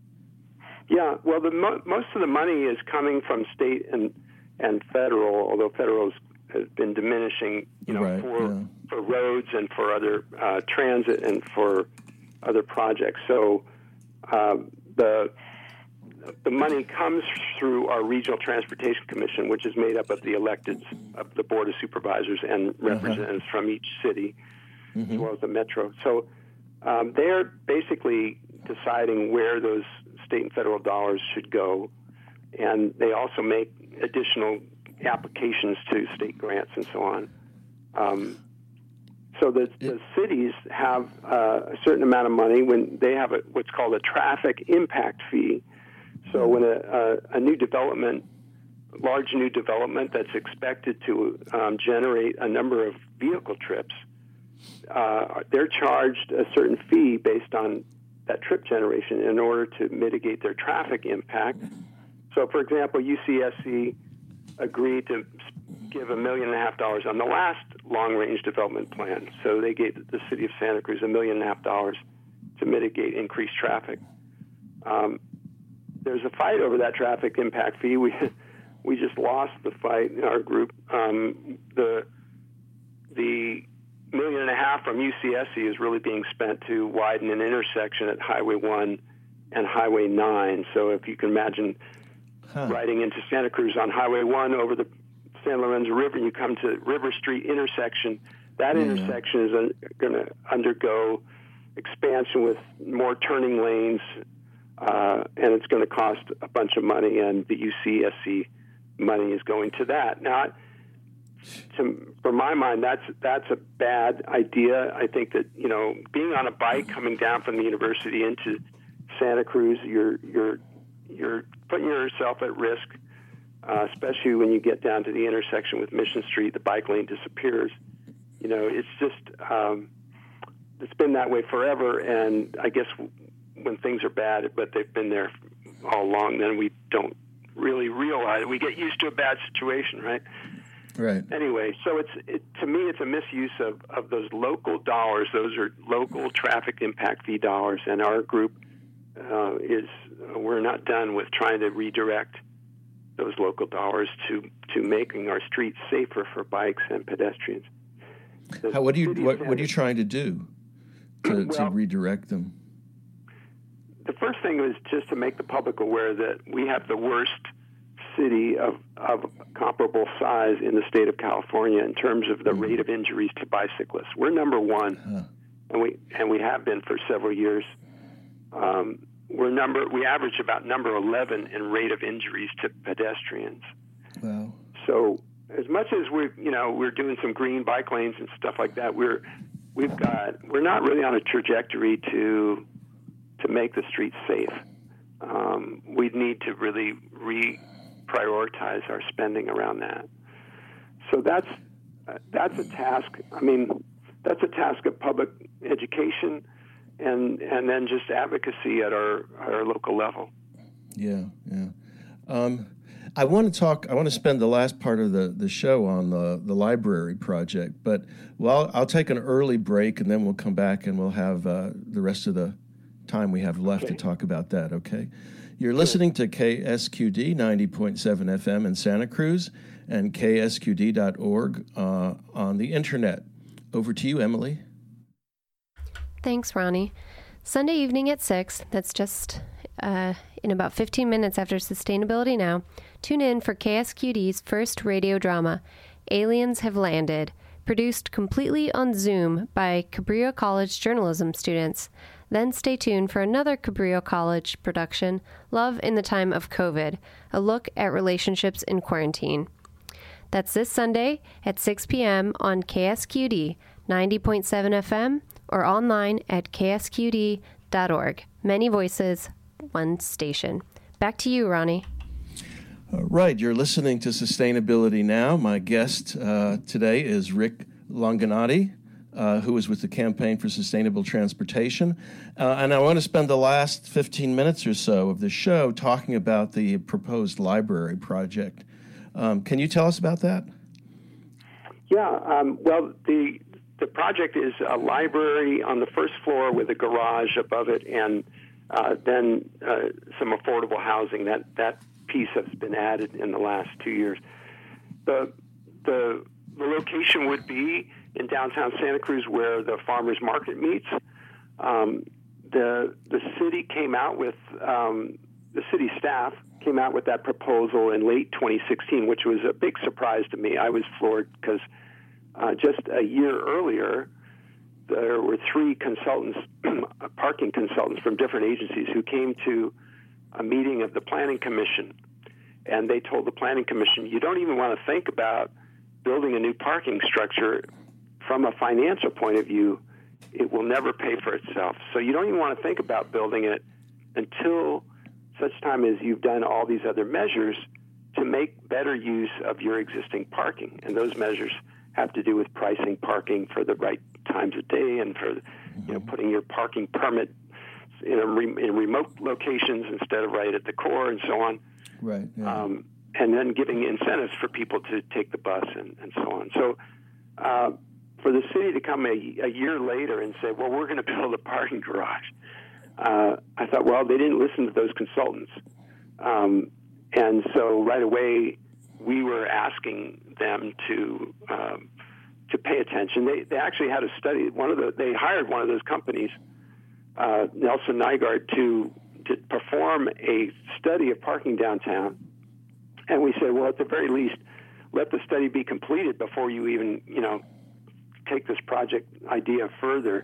Yeah, well, the mo- most of the money is coming from state and and federal, although federal has been diminishing, you know, right, for yeah. for roads and for other uh, transit and for other projects. So uh, the the money comes through our Regional Transportation Commission, which is made up of the electeds of the Board of Supervisors and representatives uh-huh. from each city, mm-hmm. as well as the metro. So um, they're basically deciding where those state and federal dollars should go, and they also make additional applications to state grants and so on. Um, so the, the cities have uh, a certain amount of money when they have a, what's called a traffic impact fee. So when a, a, a new development, large new development that's expected to um, generate a number of vehicle trips, uh, they're charged a certain fee based on that trip generation in order to mitigate their traffic impact. So, for example, U C S C agreed to give a million and a half dollars on the last long-range development plan. So they gave the city of Santa Cruz a million and a half dollars to mitigate increased traffic. Um, there's a fight over that traffic impact fee. We we just lost the fight in our group. Um, the the million and a half from U C S C is really being spent to widen an intersection at Highway one and Highway nine. So if you can imagine huh. riding into Santa Cruz on Highway one over the San Lorenzo River, and you come to River Street intersection, that yeah. intersection is uh, going to undergo expansion with more turning lanes, uh, and it's going to cost a bunch of money, and the U C S C money is going to that. Now, to, for my mind, that's that's a bad idea. I think that, you know, being on a bike coming down from the university into Santa Cruz, you're you're you're putting yourself at risk, uh, especially when you get down to the intersection with Mission Street. The bike lane disappears. You know, it's just um, it's been that way forever. And I guess when things are bad, but they've been there all along, then we don't really realize it. We get used to a bad situation, right? Right. Anyway, so it's it, to me, it's a misuse of, of those local dollars. Those are local traffic impact fee dollars, and our group uh, is uh, we're not done with trying to redirect those local dollars to, to making our streets safer for bikes and pedestrians. The How, what do you city of what, Santa- what are you trying to do to, to Well, redirect them? The first thing was just to make the public aware that we have the worst city of, of comparable size in the state of California in terms of the rate of injuries to bicyclists. We're number one, Huh. and we and we have been for several years. Um, we're number we average about number eleven in rate of injuries to pedestrians. Wow. So as much as we're you know we're doing some green bike lanes and stuff like that, we're we've got we're not really on a trajectory to to make the streets safe. Um, we need to really reprioritize our spending around that. So that's that's a task. I mean, that's a task of public education, and and then just advocacy at our our local level. Yeah, yeah. Um, I want to talk. I want to spend the last part of the, the show on the, the library project. But well, I'll take an early break, and then we'll come back and we'll have uh, the rest of the time we have left Okay. to talk about that. Okay. You're listening to K S Q D ninety point seven F M in Santa Cruz and K S Q D dot org uh, on the internet. Over to you, Emily. Thanks, Ronnie. Sunday evening at six, that's just uh, in about fifteen minutes after Sustainability Now, tune in for K S Q D's first radio drama, Aliens Have Landed, produced completely on Zoom by Cabrillo College journalism students. Then stay tuned for another Cabrillo College production, Love in the Time of COVID, a look at relationships in quarantine. That's this Sunday at six p.m. on K S Q D ninety point seven F M or online at K S Q D dot org. Many voices, one station. Back to you, Ronnie. All right, you're listening to Sustainability Now. My guest uh, today is Rick Longanati, uh, who is with the Campaign for Sustainable Transportation. Uh, and I want to spend the last fifteen minutes or so of the show talking about the proposed library project. Um, can you tell us about that? Yeah, um, well, the the project is a library on the first floor with a garage above it, and uh, then uh, some affordable housing. That that piece has been added in the last two years. The the the location would be in downtown Santa Cruz, where the farmers market meets. Um, the the city came out with um, the city staff came out with that proposal in late twenty sixteen, which was a big surprise to me. I was floored because uh, just a year earlier, there were three consultants, parking consultants from different agencies who came to a meeting of the Planning Commission, and they told the Planning Commission, you don't even want to think about building a new parking structure from a financial point of view. It will never pay for itself. So you don't even want to think about building it until such time as you've done all these other measures to make better use of your existing parking. And those measures have to do with pricing parking for the right times of day and for, you know, putting your parking permit in, a re- in remote locations instead of right at the core and so on. Right. Yeah. Um, and then giving incentives for people to take the bus and, and so on. So uh, for the city to come a, a year later and say, well, we're going to build a parking garage, uh, I thought, well, they didn't listen to those consultants. Um, and so right away, we were asking them to um, to pay attention. They they actually had a study. One of the they hired one of those companies, uh, Nelson Nygaard, to to perform a study of parking downtown. And we said, well, at the very least, let the study be completed before you even, you know, take this project idea further.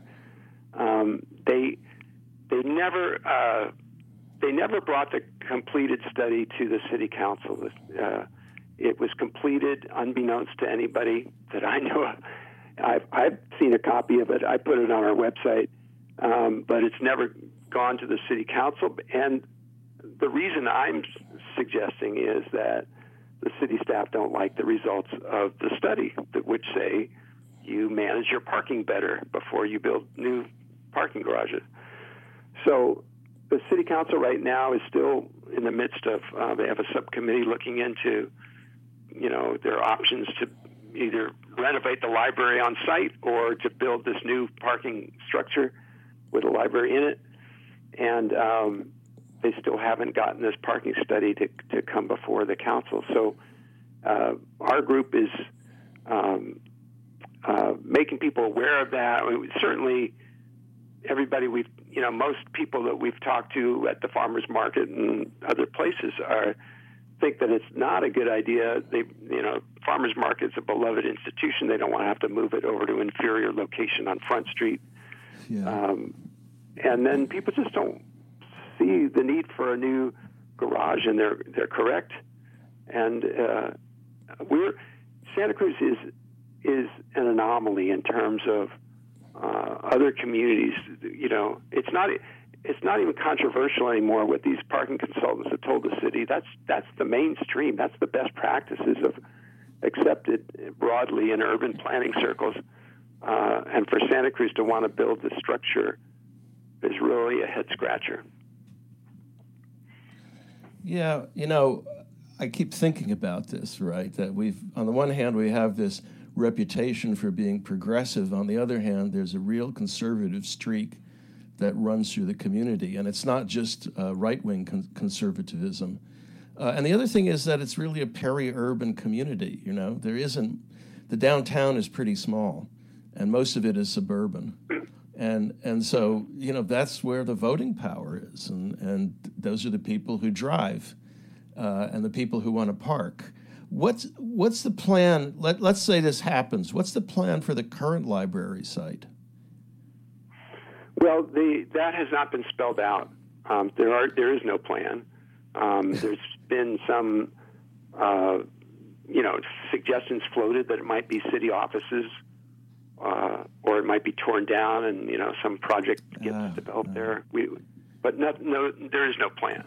Um, they they never uh, they never brought the completed study to the city council. Uh, it was completed unbeknownst to anybody that I know of. I've, I've seen a copy of it. I put it on our website, um, but it's never gone to the city council, and the reason I'm suggesting is that the city staff don't like the results of the study, that which say you manage your parking better before you build new parking garages. So the city council right now is still in the midst of, uh, they have a subcommittee looking into, you know, their options to either renovate the library on site or to build this new parking structure with a library in it. And um, they still haven't gotten this parking study to, to come before the council. So uh, our group is um, uh, making people aware of that. I mean, certainly everybody we've, you know, most people that we've talked to at the farmers market and other places are think that it's not a good idea. They, you know, farmers market's a beloved institution. They don't want to have to move it over to an inferior location on Front Street. Yeah. Um, and then people just don't see the need for a new garage, and they're they're correct. And uh, we're Santa Cruz is is an anomaly in terms of uh, other communities. You know, it's not it's not even controversial anymore what these parking consultants have told the city. That's that's the mainstream. That's the best practices of accepted broadly in urban planning circles. Uh, and for Santa Cruz to want to build this structure is really a head scratcher. Yeah, you know, I keep thinking about this, right? That we've, on the one hand, we have this reputation for being progressive. On the other hand, there's a real conservative streak that runs through the community. And it's not just uh, right-wing con- conservatism. Uh, and the other thing is that it's really a peri-urban community, you know? There isn't, the downtown is pretty small, and most of it is suburban. And and so, you know, that's where the voting power is. And, and those are the people who drive uh, and the people who want to park. What's what's the plan? Let, let's say this happens. What's the plan for the current library site? Well, the that has not been spelled out. Um, there are there is no plan. Um, there's been some, uh, you know, suggestions floated that it might be city offices. Uh, or it might be torn down, and you know some project gets uh, developed uh, there. We, but no, no, there is no plan.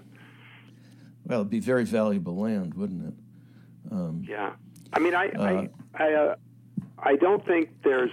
Well, it'd be very valuable land, wouldn't it? Um, yeah, I mean, I, uh, I, I, uh, I don't think there's.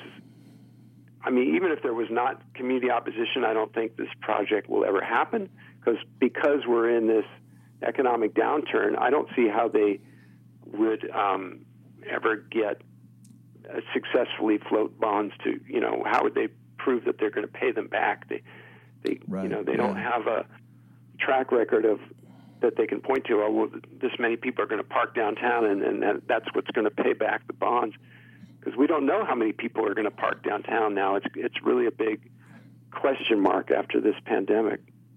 I mean, even if there was not community opposition, I don't think this project will ever happen because because we're in this economic downturn. I don't see how they would um, ever get. Uh, successfully float bonds to, you know, how would they prove that they're going to pay them back? They, they, right. you know, they yeah. don't have a track record of that they can point to. Oh, well, this many people are going to park downtown, and, and that, that's what's going to pay back the bonds. Because we don't know how many people are going to park downtown now. It's it's really a big question mark after this pandemic.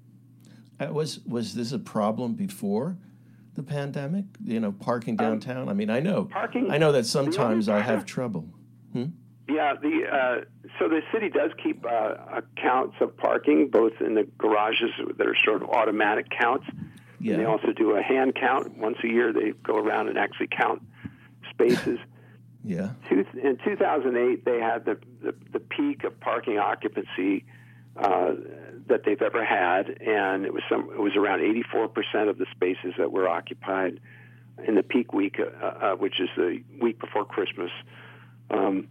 Uh, was was this a problem before the pandemic, you know, parking downtown? Um, I mean, I know, parking, I know that sometimes I have trouble. Hmm? Yeah, the uh, so the city does keep uh, accounts of parking, both in the garages that are sort of automatic counts. Yeah. And they also do a hand count. Once a year, they go around and actually count spaces. Yeah. In two thousand eight, they had the, the, the peak of parking occupancy uh, that they've ever had, and it was some it was around eighty-four percent of the spaces that were occupied in the peak week, uh, uh, which is the week before Christmas. Um,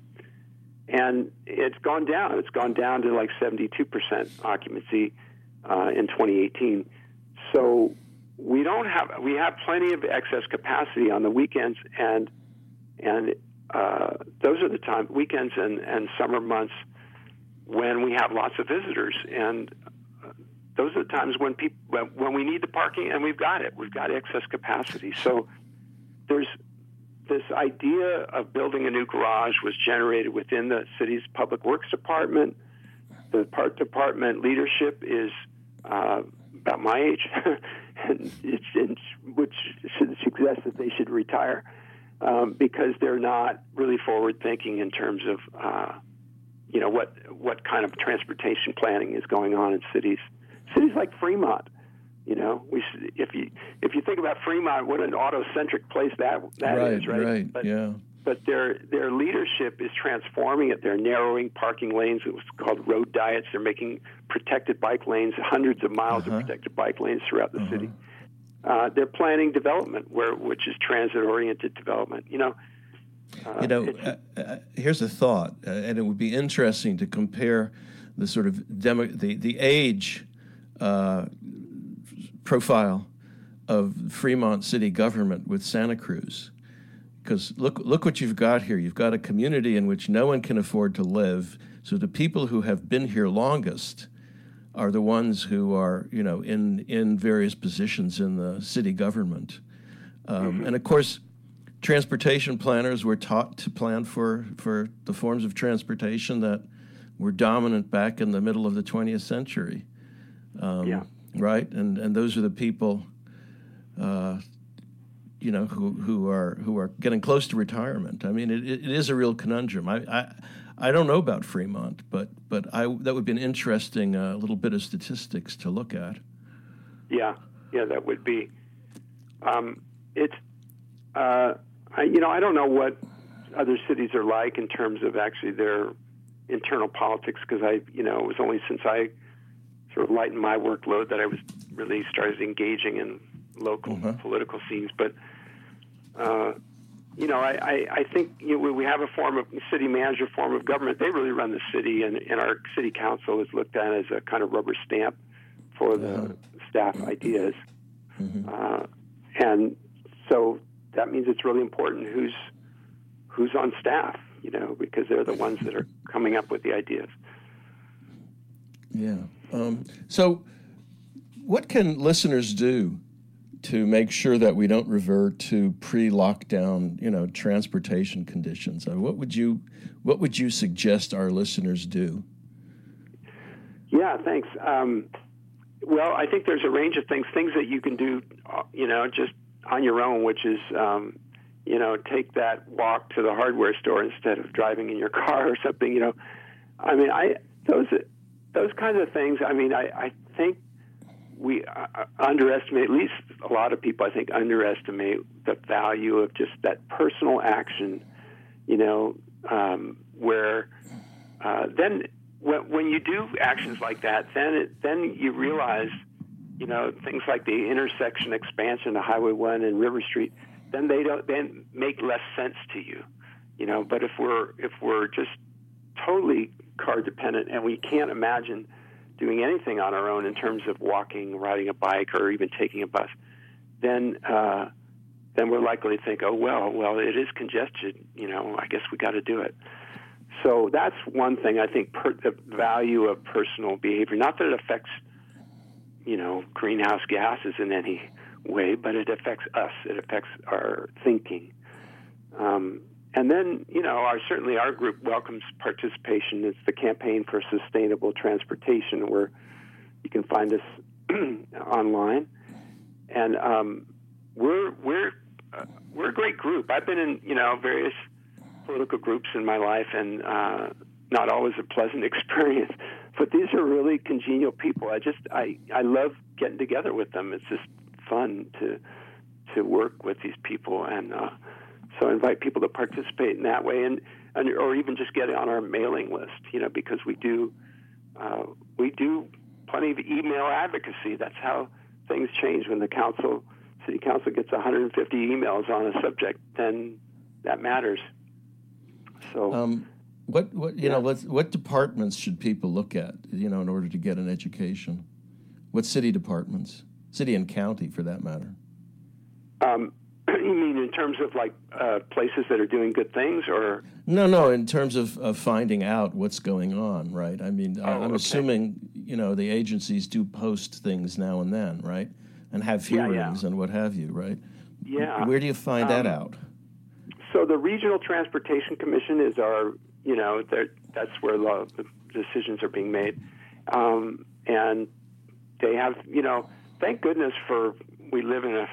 and it's gone down. It's gone down to like seventy-two percent occupancy uh, in twenty eighteen. So we don't have we have plenty of excess capacity on the weekends, and and uh, those are the time weekends and, and summer months when we have lots of visitors, and those are the times when people when we need the parking, and we've got it. We've got excess capacity. So there's this idea of building a new garage was generated within the city's public works department. The park department leadership is uh, about my age, and it's, it's, which should suggest that they should retire um, because they're not really forward thinking in terms of uh, you know what what kind of transportation planning is going on in cities. Cities like Fremont, You know, we should, if you if you think about Fremont, what an auto-centric place that that right, is, right? Right, but, yeah. But their their leadership is transforming it. They're narrowing parking lanes. It was called road diets. They're making protected bike lanes, hundreds of miles Uh-huh. of protected bike lanes throughout the Uh-huh. city. Uh, they're planning development, where which is transit-oriented development. You know, uh, You know, it's- uh, uh, here's a thought, uh, and it would be interesting to compare the sort of demo, the the age uh, profile of Fremont city government with Santa Cruz, because look look what you've got here. You've got a community in which no one can afford to live, so the people who have been here longest are the ones who are, you know, in in various positions in the city government, um, Mm-hmm. and of course. Transportation planners were taught to plan for, for the forms of transportation that were dominant back in the middle of the twentieth century. Um, Yeah. Right? And and those are the people, uh, you know, who, who are who are getting close to retirement. I mean, it, it is a real conundrum. I, I I don't know about Fremont, but but I that would be an interesting uh, little bit of statistics to look at. Yeah, yeah, that would be. Um, it's, uh, I, you know, I don't know what other cities are like in terms of actually their internal politics, because I, you know, it was only since I sort of lightened my workload that I was really started engaging in local Uh-huh. political scenes. But, uh, you know, I, I, I think you know, we have a form of city manager form of government. They really run the city, and, and our city council is looked at as a kind of rubber stamp for the Uh-huh. staff ideas. Mm-hmm. Uh, and so that means it's really important who's who's on staff, you know, because they're the ones that are coming up with the ideas. Yeah. Um, so, what can listeners do to make sure that we don't revert to pre-lockdown, you know, transportation conditions? Uh, what would you What would you suggest our listeners do? Yeah, thanks. Um, well, I think there's a range of things, things that you can do, uh, you know, just on your own, which is, um, you know, take that walk to the hardware store instead of driving in your car or something. You know, I mean, I those those kinds of things. I mean, I, I think we uh, underestimate, at least a lot of people, I think, underestimate the value of just that personal action. You know, um, where uh, then. When, when you do actions like that, then it, then you realize, you know, things like the intersection expansion of Highway one and River Street, then they don't then make less sense to you, you know. But if we're if we're just totally car dependent and we can't imagine doing anything on our own in terms of walking, riding a bike, or even taking a bus, then uh, then we're likely to think, oh well, well it is congested, you know. I guess we got to do it. So that's one thing, I think, per, the value of personal behavior. Not that it affects, you know, greenhouse gases in any way, but it affects us. It affects our thinking. Um, and then, you know, our, certainly our group welcomes participation. It's the Campaign for Sustainable Transportation, where you can find us online. And um, we're we're uh, we're a great group. I've been in, you know, various political groups in my life, and uh, not always a pleasant experience. But these are really congenial people. I just I, I love getting together with them. It's just fun to to work with these people, and uh, so I invite people to participate in that way, and, and or even just get on our mailing list. You know, because we do uh, we do plenty of email advocacy. That's how things change. When the council, city council, gets one hundred fifty emails on a subject, then that matters. So, Um, what what you Yeah. know what what departments should people look at, you know, in order to get an education? What city departments, city and county, for that matter? um, you mean in terms of like uh, places that are doing good things, or? No, no. In terms of, of finding out what's going on, right? I mean, I- Oh, I'm okay. assuming, you know, the agencies do post things now and then, right? And have Yeah, yeah. hearings and what have you, right? Yeah. Where do you find that Um, out? So the Regional Transportation Commission is our, you know, they're- that's where the, the decisions are being made, um, and they have, you know, thank goodness for we live in a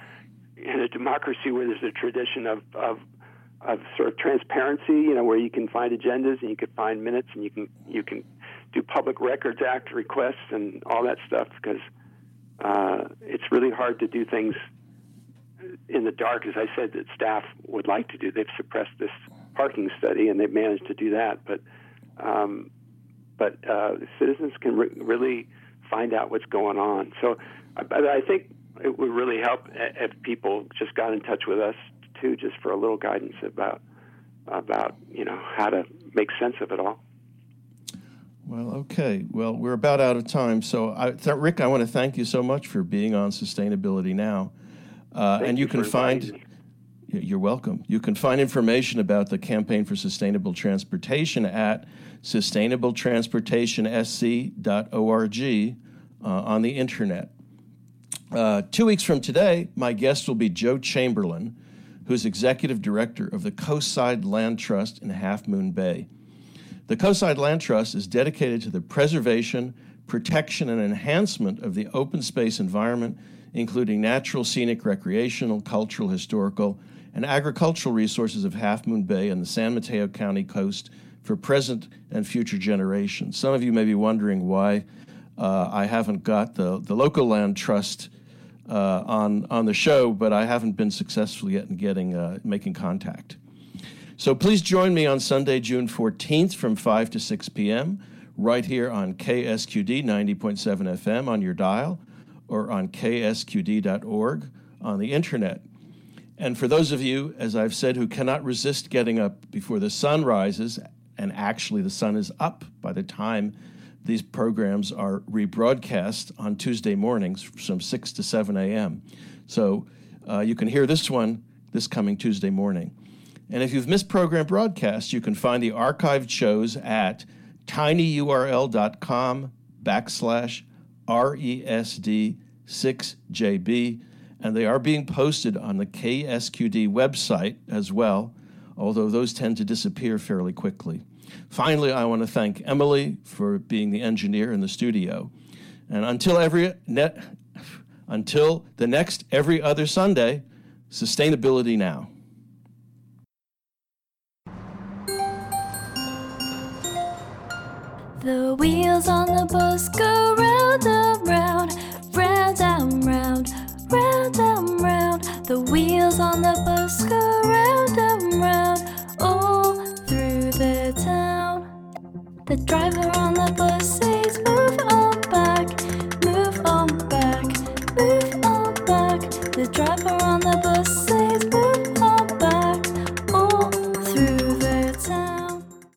in a democracy where there's a tradition of, of of sort of transparency, you know, where you can find agendas and you can find minutes and you can you can do Public Records Act requests and all that stuff, because uh, it's really hard to do things in the dark, as I said, that staff would like to do. They've suppressed this parking study, and they've managed to do that. But um, but uh, citizens can re- really find out what's going on. So I, I think it would really help if people just got in touch with us too, just for a little guidance about about you know how to make sense of it all. Well, okay. Well, we're about out of time. So, I, th- Rick, I want to thank you so much for being on Sustainability Now. Uh, and you, you can find, me. You're welcome. You can find information about the Campaign for Sustainable Transportation at sustainable transportation s c dot org uh, on the internet. Uh, two weeks from today, my guest will be Joe Chamberlain, who's Executive Director of the Coastside Land Trust in Half Moon Bay. The Coastside Land Trust is dedicated to the preservation, protection, and enhancement of the open space environment, including natural, scenic, recreational, cultural, historical, and agricultural resources of Half Moon Bay and the San Mateo County coast for present and future generations. Some of you may be wondering why uh, I haven't got the, the local land trust uh, on, on the show, but I haven't been successful yet in getting uh, making contact. So please join me on Sunday, June fourteenth from five to six p.m. right here on K S Q D ninety point seven F M on your dial or on K S Q D dot org on the internet. And for those of you, as I've said, who cannot resist getting up before the sun rises, and actually the sun is up by the time these programs are rebroadcast on Tuesday mornings from six to seven a.m. So uh, you can hear this one this coming Tuesday morning. And if you've missed program broadcasts, you can find the archived shows at tinyurl.com backslash RESD6JB, and they are being posted on the K S Q D website as well, although those tend to disappear fairly quickly. Finally, I want to thank Emily for being the engineer in the studio. And until every net, until the next every other Sunday, Sustainability Now. The wheels on the bus go round and round, round and round, round and round. The wheels on the bus go round and round, all through the town. The driver on the bus says, move on back, move on back, move on back. The driver on the bus